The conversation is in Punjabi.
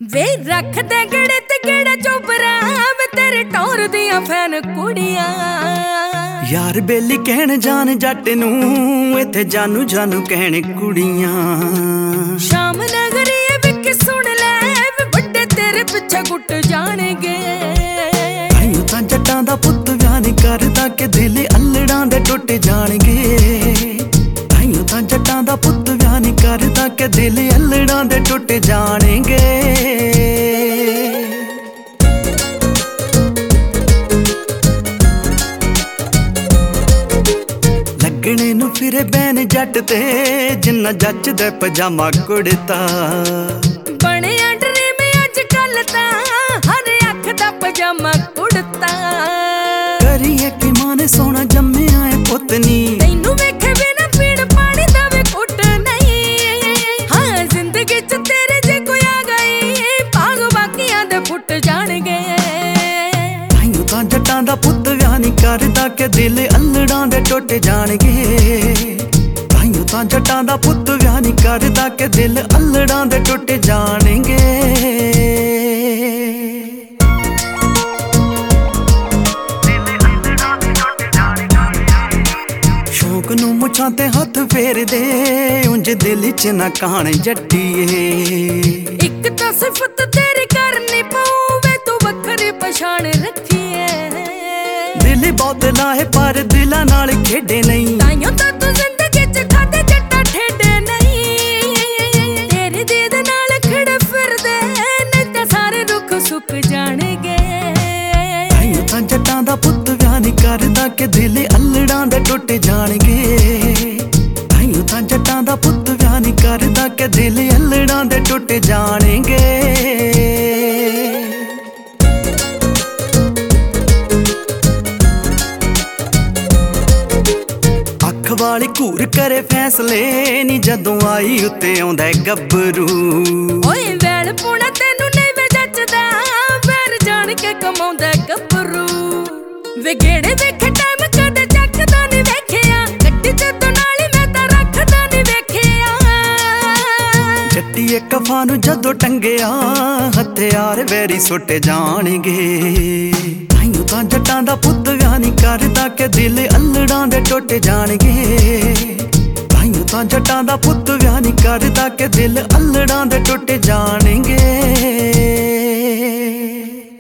ਵੇ ਰੱਖਦੇ ਗੜੇ ਤੇ ਗੜਾ ਚੋਬਰਾ ਵੇ ਤੇਰੇ ਟੌਰ ਦੀਆਂ ਫੈਨ ਕੁੜੀਆਂ। ਯਾਰ ਬੇਲੀ ਕਹਿਣ ਜਾਨ ਜੱਟ ਨੂੰ ਇੱਥੇ ਜਾਨੂ ਜਾਨੂ ਕਹਿਣ ਕੁੜੀਆਂ। ਸ਼ਾਮ ਨਗਰੀ ਵਿਕ ਸੁਣ ਲੈ ਵੇ ਵੱਡੇ ਤੇਰੇ ਪਿੱਛੇ ਗੁੱਟ ਜਾਣਗੇ। ਤਾਈਓ ਤਾਂ ਜੱਟਾਂ ਦਾ ਪੁੱਤ ਵਿਆਹ ਨਹੀਂ ਕਰਦਾ ਕਿ ਦਿਲ ਅਲੜਾਂ ਦੇ ਟੁੱਟ ਜਾਣਗੇ। ਤਾਈਓ ਤਾਂ ਜੱਟਾਂ ਦਾ ਪੁੱਤ ਵਿਆਹ ਨਹੀਂ ਕਰਦਾ ਕਿ ਦਿਲ ਅਲੜਾਂ ਦੇ ਟੁੱਟ ਜਾਣਗੇ। ਲੱਗਣੇ ਨੂੰ ਫਿਰੇ ਬੈਨ ਜੱਟ ਤੇ ਜਿੰਨਾ ਜੱਚਦਾ ਪਜਾਮਾ ਕੁੜਤਾ। ਬਣਿਆ ਡਰੀਮ ਅੱਜ ਕੱਲ ਤਾਂ ਹਰ ਅੱਖ ਦਾ ਪਜਾਮਾ ਕੁੜਤਾ। ਕਰੀਏ ਕਿ ਮਾਂ ਨੇ ਸੋਹਣਾ ਜੰਮਿਆ ਏ ਪੁੱਤ ਨੀ। ਤੈਨੂੰ ਵੇਖੇ ਬਿਨਾ ਪੀਣ ਪਾਣੀ ਦਾ ਵੀ ਘੁੱਟ ਨਹੀਂ। ਹਾਂ ਜ਼ਿੰਦਗੀ ਚ ਤੇਰੇ ਜੇ ਕੋਈ ਆ ਗਈ ਭਾਗ ਬਾਕੀਆਂ ਦੇ ਫੁੱਟ ਜਾਣਗੇ। ਤਾਈਓ ਤਾਂ ਜੱਟਾਂ ਦਾ ਪੁੱਤ ਵਿਆਹ ਨਹੀਂ ਕਰਦਾ ਕਿ ਦਿਲ ਅਲੜਾਂ ਦੇ ਟੁੱਟ ਜਾਣਗੇ। ਤਾਈਓ ਤਾਂ ਜੱਟਾਂ ਦਾ ਪੁੱਤ ਵਿਆਹ ਨਹੀਂ ਕਰਦਾ ਕਿ ਦਿਲ ਅਲੜਾਂ ਦੇ ਟੁੱਟ ਜਾਣਗੇ। ਸ਼ੌਕ ਨੂੰ ਮੁੱਛਾਂ ਤੇ ਹੱਥ ਫੇਰਦੇ ਉਂਝ ਦਿਲ ਚ ਨਾ ਕਾਣ ਜੱਟੀਏ। ਇੱਕ ਤਾਂ ਸਿਫਤ ਤੇਰੀ ਕਰਨੀ ਪਊ ਵੇ ਤੂੰ ਵੱਖਰੀ ਪਛਾਣ ਰੱਖੀਏ। ਦਿਲ ਬਹੁਤ ਲਾਹੇ ਪਰ ਦਿਲਾਂ ਨਾਲ ਖੇਡੇ ਨਹੀਂ। ਤਾਈਓ ਤਾਂ ਤੂੰ ਜ਼ਿੰਦਗੀ ਚ ਖਾਦੇ ਜੱਟਾ ਠੇਡੇ ਨਹੀਂ। ਤੇਰੀ ਦੀਦ ਨਾਲ ਖੜੇ ਫਿਰਦੇ ਨਹੀਂ ਤਾਂ ਸਾਰੇ ਰੁੱਖ ਸੁੱਕ ਜਾਣਗੇ। ਤਾਈਓ ਤਾਂ ਜੱਟਾਂ ਦਾ ਪੁੱਤ ਵਿਆਹ ਨਹੀਂ ਕਰਦਾ ਕਿ ਦਿਲ ਅਲੜਾਂ ਦੇ ਟੁੱਟ ਜਾਣਗੇ। ਤਾਈਓ ਤਾਂ ਜੱਟਾਂ ਦਾ ਪੁੱਤ ਵਿਆਹ ਨਹੀਂ ਕਰਦਾ ਕਿ ਦਿਲ ਅਲੜਾਂ ਦੇ ਟੁੱਟ ਜਾਣਗੇ। ਅੱਖ ਵਾਲੀ ਘੂਰ ਕਰੇ ਫੈਸਲੇ ਨੀ ਜਦੋਂ ਆਈ ਉੱਤੇ ਆਉਂਦਾ ਗੱਭਰੂ। ਓਏ ਵੈਲ ਪੁਣਾ ਤੈਨੂੰ ਨਹੀਂ ਵੇ ਜੱਚਦਾ ਵੈਰ ਜਾਣ ਕੇ ਕਮਾਉਂਦਾ ਗੱਭਰੂ। ਵੇ ਗੇੜੇ ਵੇਖੇ ਟਾਈਮ ਕਦੇ ਚੱਕਦਾ ਨਹੀਂ ਵੇਖਿਆ। ਗੱਡੀ ਚ ਤੋਂ ਨਾਲੀ ਮੈਂ ਤਾਂ ਰੱਖਦਾ ਨਹੀਂ ਵੇਖਿਆ। ਜੱਟੀਏ ਕਫਾਂ ਨੂੰ ਜਦੋਂ ਟੰਗਿਆ ਹਥਿਆਰ ਵੈਰੀ ਸੁੱਟ ਜਾਣਗੇ। ਤਾਈਓ ਤਾਂ ਜੱਟਾਂ ਦਾ ਪੁੱਤ ਵਿਆਹ ਨਹੀਂ ਕਰਦਾ ਕਿ ਦਿਲ ਅਲੜਾਂ ਦੇ ਟੁੱਟ ਜਾਣਗੇ। ਤਾਈਓ ਤਾਂ ਜੱਟਾਂ ਦਾ ਪੁੱਤ ਵਿਆਹ ਨਹੀਂ ਕਰਦਾ ਕਿ ਦਿਲ ਅਲੜਾਂ ਦੇ ਟੁੱਟ ਜਾਣਗੇ।